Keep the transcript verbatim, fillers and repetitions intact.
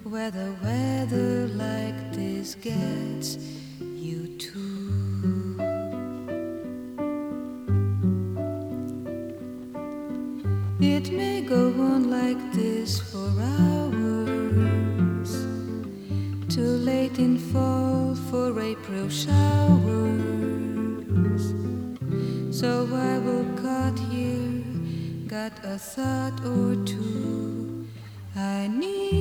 where the weather like this gets you too. It may go on like this for hours, too late in fall for April showers. So I will cut here, got a thought or two I need.